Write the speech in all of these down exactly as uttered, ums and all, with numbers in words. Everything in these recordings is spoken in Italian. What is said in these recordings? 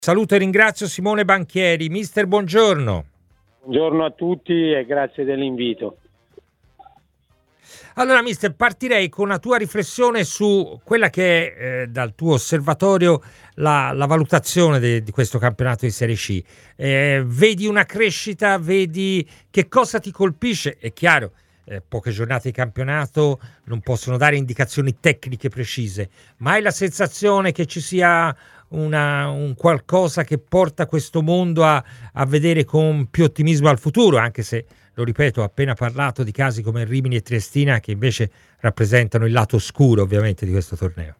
Saluto e ringrazio Simone Banchieri. Mister, buongiorno. Buongiorno a tutti e grazie dell'invito. Allora, mister, partirei con una tua riflessione su quella che è, eh, dal tuo osservatorio, la, la valutazione de, di questo campionato di Serie C. Eh, vedi una crescita? Vedi che cosa ti colpisce? È chiaro, eh, poche giornate di campionato non possono dare indicazioni tecniche precise, ma hai la sensazione che ci sia Una, un qualcosa che porta questo mondo a, a vedere con più ottimismo al futuro, anche se, lo ripeto, ho appena parlato di casi come Rimini e Triestina che invece rappresentano il lato oscuro ovviamente di questo torneo.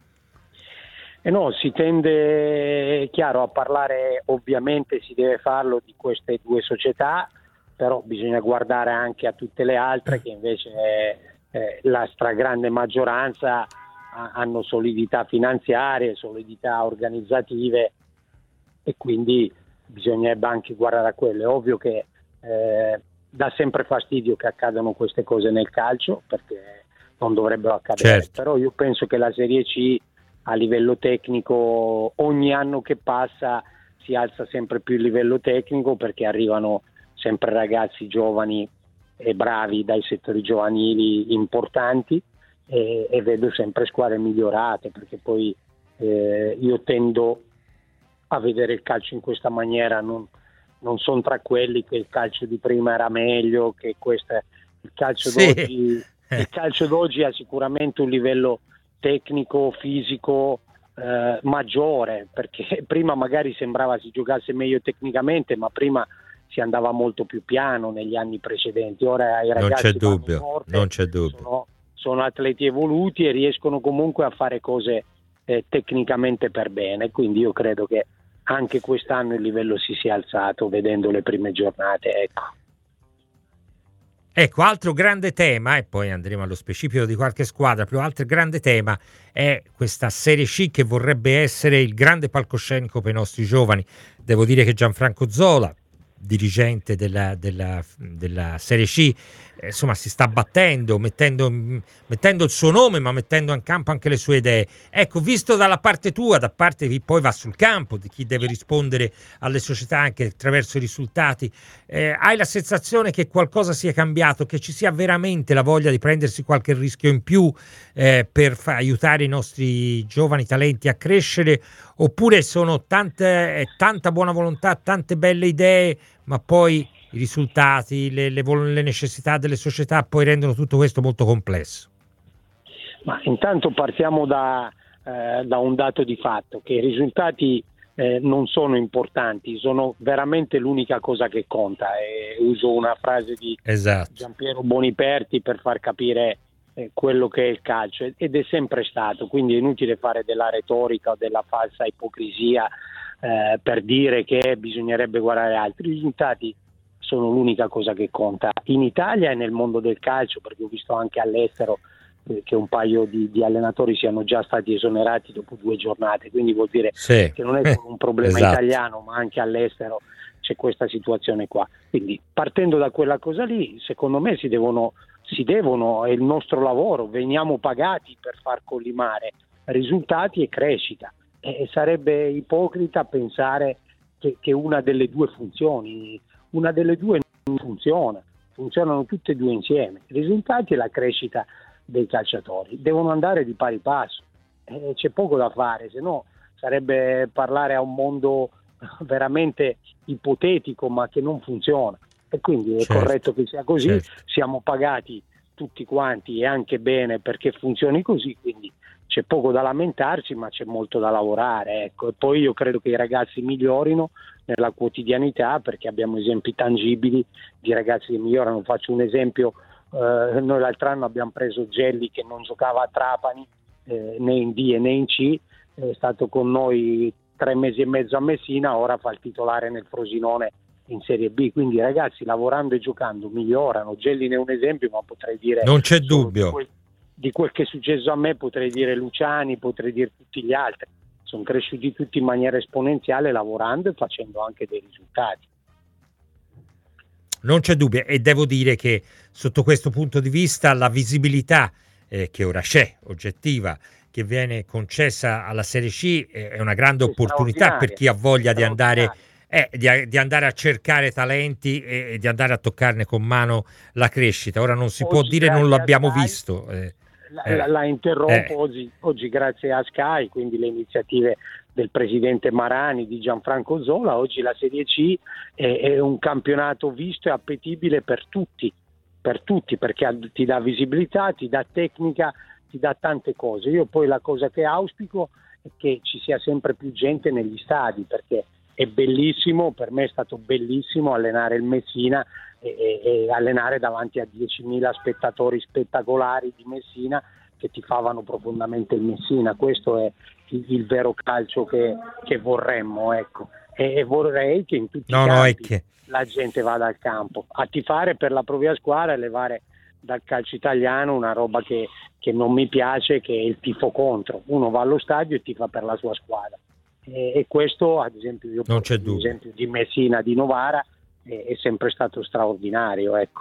E no, si tende, è chiaro, a parlare, ovviamente si deve farlo di queste due società, però bisogna guardare anche a tutte le altre che invece eh, la stragrande maggioranza hanno solidità finanziarie, solidità organizzative e quindi bisognerebbe anche guardare a quelle. È ovvio che eh, dà sempre fastidio che accadano queste cose nel calcio perché non dovrebbero accadere, certo. Però io penso che la Serie C a livello tecnico ogni anno che passa si alza sempre più il livello tecnico perché arrivano sempre ragazzi giovani e bravi dai settori giovanili importanti. E, e vedo sempre squadre migliorate perché poi eh, io tendo a vedere il calcio in questa maniera, non, non sono tra quelli che il calcio di prima era meglio, che questa, il calcio sì. d'oggi il calcio d'oggi ha sicuramente un livello tecnico, fisico eh, maggiore, perché prima magari sembrava si giocasse meglio tecnicamente, ma prima si andava molto più piano negli anni precedenti. Ora i ragazzi non c'è dubbio, forte, non c'è dubbio. Sono, sono atleti evoluti e riescono comunque a fare cose eh, tecnicamente per bene, quindi io credo che anche quest'anno il livello si sia alzato vedendo le prime giornate, ecco. Ecco, altro grande tema, e poi andremo allo specifico di qualche squadra, però altro grande tema è questa Serie C che vorrebbe essere il grande palcoscenico per i nostri giovani. Devo dire che Gianfranco Zola, dirigente della, della, della Serie C, eh, insomma si sta battendo, mettendo, mettendo il suo nome, ma mettendo in campo anche le sue idee. Ecco, visto dalla parte tua, da parte di chi poi va sul campo, di chi deve rispondere alle società anche attraverso i risultati, eh, hai la sensazione che qualcosa sia cambiato, che ci sia veramente la voglia di prendersi qualche rischio in più eh, per fa- aiutare i nostri giovani talenti a crescere, oppure sono tante, tanta buona volontà, tante belle idee, ma poi i risultati, le, le, le necessità delle società poi rendono tutto questo molto complesso? Ma intanto partiamo da, eh, da un dato di fatto, che i risultati eh, non sono importanti, sono veramente l'unica cosa che conta. E uso una frase di esatto. Giampiero Boniperti per far capire eh, quello che è il calcio, ed è sempre stato, quindi è inutile fare della retorica o della falsa ipocrisia eh, per dire che bisognerebbe guardare altri. I risultati sono l'unica cosa che conta in Italia e nel mondo del calcio, perché ho visto anche all'estero eh, che un paio di, di allenatori siano già stati esonerati dopo due giornate, quindi vuol dire sì. che non è solo un problema esatto. italiano, ma anche all'estero c'è questa situazione qua. Quindi partendo da quella cosa lì, secondo me si devono, si devono, è il nostro lavoro, veniamo pagati per far collimare risultati e crescita, e sarebbe ipocrita pensare che, che una delle due funzioni, una delle due non funziona, funzionano tutte e due insieme. I risultati e la crescita dei calciatori devono andare di pari passo, e c'è poco da fare, se no sarebbe parlare a un mondo veramente ipotetico ma che non funziona, e quindi è certo. corretto che sia così, certo. siamo pagati tutti quanti e anche bene perché funzioni così, quindi c'è poco da lamentarci ma c'è molto da lavorare, ecco. E poi io credo che i ragazzi migliorino nella quotidianità perché abbiamo esempi tangibili di ragazzi che migliorano. Faccio un esempio, eh, noi l'altro anno abbiamo preso Gelli che non giocava a Trapani eh, né in D né in C, è stato con noi tre mesi e mezzo a Messina, ora fa il titolare nel Frosinone in Serie B, quindi i ragazzi lavorando e giocando migliorano. Gelli ne è un esempio, ma potrei dire non c'è dubbio di quel, di quel che è successo a me, potrei dire Luciani, potrei dire tutti gli altri, sono cresciuti tutti in maniera esponenziale lavorando e facendo anche dei risultati. Non c'è dubbio, e devo dire che sotto questo punto di vista la visibilità eh, che ora c'è, oggettiva, che viene concessa alla Serie C è una grande opportunità per chi ha voglia di andare, eh, di, di andare a cercare talenti e, e di andare a toccarne con mano la crescita. Ora non si oggi, può dire non l'abbiamo Sky, visto. Eh, la, eh, la, la interrompo, eh. oggi, oggi grazie a Sky, quindi le iniziative del presidente Marani, di Gianfranco Zola, oggi la Serie C è, è un campionato visto e appetibile per tutti, per tutti, perché ti dà visibilità, ti dà tecnica, ti dà tante cose. Io poi la cosa che auspico è che ci sia sempre più gente negli stadi, perché è bellissimo, per me è stato bellissimo allenare il Messina e, e, e allenare davanti a diecimila spettatori spettacolari di Messina che tifavano profondamente il Messina. Questo è il, il vero calcio che, che vorremmo, ecco. E, e vorrei che in tutti no, i no, campi è che... la gente vada al campo a tifare per la propria squadra e levare dal calcio italiano una roba che, che non mi piace, che è il tifo contro. Uno va allo stadio e tifa per la sua squadra, e, e questo ad esempio io non c'è per esempio di Messina, di Novara è, è sempre stato straordinario, ecco.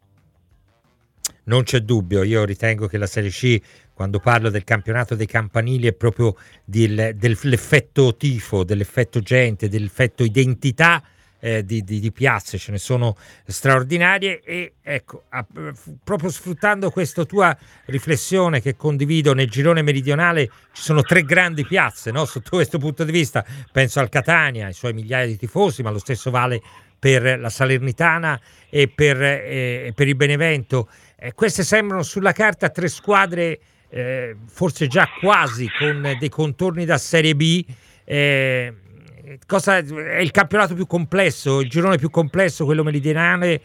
Non c'è dubbio, io ritengo che la Serie C, quando parlo del campionato dei campanili, è proprio del, dell'effetto tifo, dell'effetto gente, dell'effetto identità eh, di, di, di piazze, ce ne sono straordinarie. E ecco, a, proprio sfruttando questa tua riflessione che condivido, nel girone meridionale ci sono tre grandi piazze, no? Sotto questo punto di vista penso al Catania, ai suoi migliaia di tifosi, ma lo stesso vale per la Salernitana e per, eh, per il Benevento. Eh, queste sembrano sulla carta tre squadre eh, forse già quasi con dei contorni da Serie B. Eh, cosa, è il campionato più complesso, il girone più complesso, quello meridionale,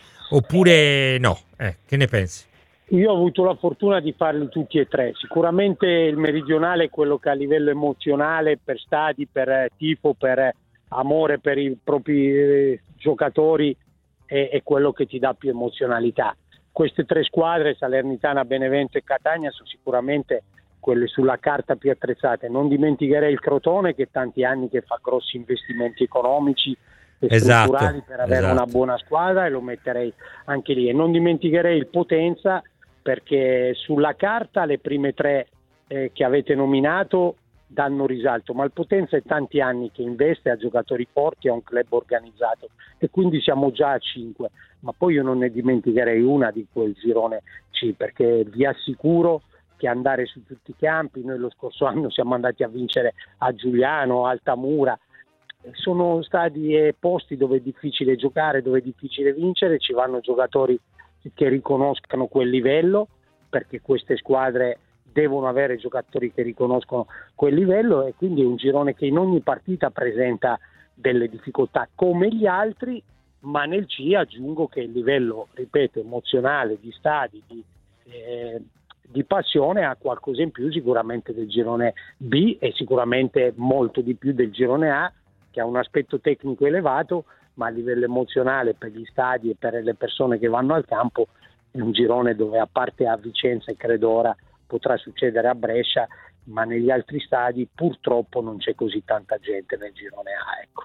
oppure no? Eh, che ne pensi? Io ho avuto la fortuna di farli tutti e tre. Sicuramente il meridionale è quello che a livello emozionale, per stadi, per tifo, per amore per i propri eh, giocatori, è, è quello che ti dà più emozionalità. Queste tre squadre, Salernitana, Benevento e Catania, sono sicuramente quelle sulla carta più attrezzate. Non dimenticherei il Crotone, che tanti anni che fa grossi investimenti economici e esatto, strutturali per avere esatto. una buona squadra, e lo metterei anche lì. E non dimenticherei il Potenza, perché sulla carta le prime tre eh, che avete nominato danno risalto, ma il Potenza è tanti anni che investe, a giocatori forti, a un club organizzato, e quindi siamo già a cinque. Ma poi io non ne dimenticherei una di quel girone C, perché vi assicuro che andare su tutti i campi, noi lo scorso anno siamo andati a vincere a Giuliano, Altamura, sono stadi e posti dove è difficile giocare, dove è difficile vincere, ci vanno giocatori che riconoscano quel livello, perché queste squadre devono avere giocatori che riconoscono quel livello, e quindi è un girone che in ogni partita presenta delle difficoltà come gli altri, ma nel C aggiungo che il livello, ripeto, emozionale, di stadi, di, eh, di passione ha qualcosa in più sicuramente del girone B, e sicuramente molto di più del girone A, che ha un aspetto tecnico elevato, ma a livello emozionale, per gli stadi e per le persone che vanno al campo, è un girone dove, a parte a Vicenza e credo ora potrà succedere a Brescia, ma negli altri stadi purtroppo non c'è così tanta gente nel girone A, ecco.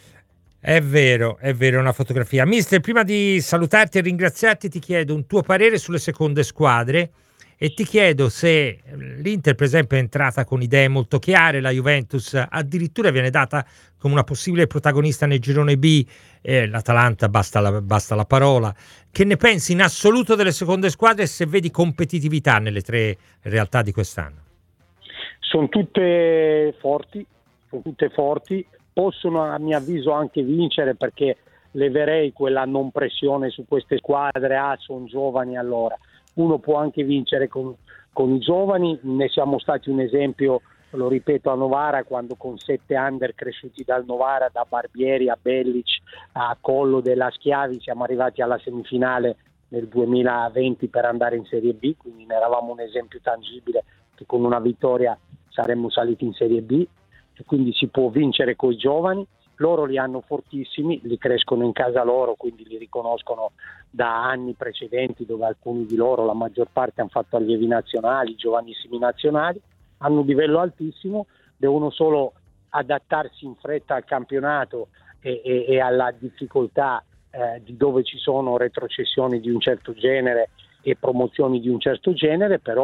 È vero, è vero, una fotografia. Mister, prima di salutarti e ringraziarti, ti chiedo un tuo parere sulle seconde squadre, e ti chiedo se l'Inter, per esempio, è entrata con idee molto chiare, la Juventus addirittura viene data come una possibile protagonista nel girone B, eh, l'Atalanta basta la, basta la parola. Che ne pensi in assoluto delle seconde squadre, e se vedi competitività nelle tre realtà di quest'anno? Sono tutte forti, sono tutte forti, possono a mio avviso anche vincere, perché leverei quella non pressione su queste squadre. Ah, sono giovani, allora uno può anche vincere con, con i giovani. Ne siamo stati un esempio, lo ripeto, a Novara, quando con sette under cresciuti dal Novara, da Barbieri a Bellic a Collo della Schiavi, siamo arrivati alla semifinale nel duemilaventi per andare in Serie B, quindi ne eravamo un esempio tangibile che con una vittoria saremmo saliti in Serie B. E quindi si può vincere coi giovani, loro li hanno fortissimi, li crescono in casa loro, quindi li riconoscono da anni precedenti, dove alcuni di loro, la maggior parte, hanno fatto allievi nazionali, giovanissimi nazionali, hanno un livello altissimo, devono solo adattarsi in fretta al campionato e, e, e alla difficoltà eh, di dove ci sono retrocessioni di un certo genere e promozioni di un certo genere, però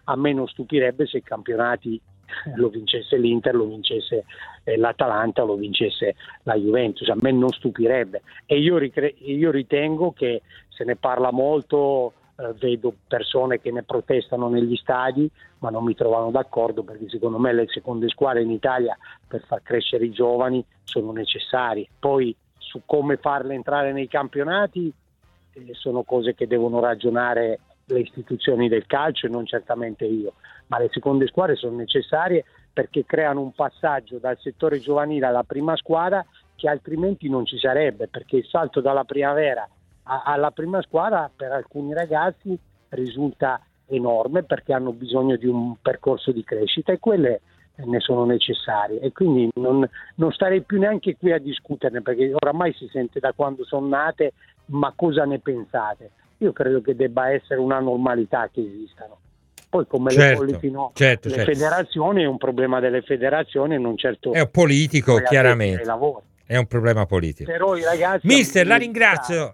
a me non stupirebbe se i campionati lo vincesse l'Inter, lo vincesse eh, l'Atalanta, lo vincesse la Juventus, a me non stupirebbe. E io, ricre- io ritengo che se ne parla molto, eh, vedo persone che ne protestano negli stadi, ma non mi trovano d'accordo, perché secondo me le seconde squadre in Italia per far crescere i giovani sono necessarie. Poi su come farle entrare nei campionati eh, sono cose che devono ragionare le istituzioni del calcio e non certamente io, ma le seconde squadre sono necessarie perché creano un passaggio dal settore giovanile alla prima squadra che altrimenti non ci sarebbe, perché il salto dalla primavera a- alla prima squadra per alcuni ragazzi risulta enorme perché hanno bisogno di un percorso di crescita e quelle ne sono necessarie, e quindi non, non starei più neanche qui a discuterne, perché oramai si sente da quando sono nate, ma cosa ne pensate? Io credo che debba essere una normalità che esistano. Poi come certo, le politino certo, le certo. federazioni è un problema delle federazioni e non certo è un politico, chiaramente è un problema politico. Però i ragazzi mister, la ringrazio.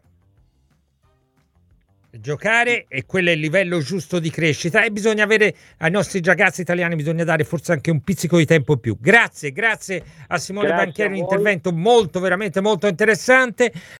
Giocare, e quello è il livello giusto di crescita, e bisogna avere ai nostri ragazzi italiani, bisogna dare forse anche un pizzico di tempo in più. Grazie, grazie a Simone Grazie Banchieri, a un voi. intervento molto, veramente molto interessante.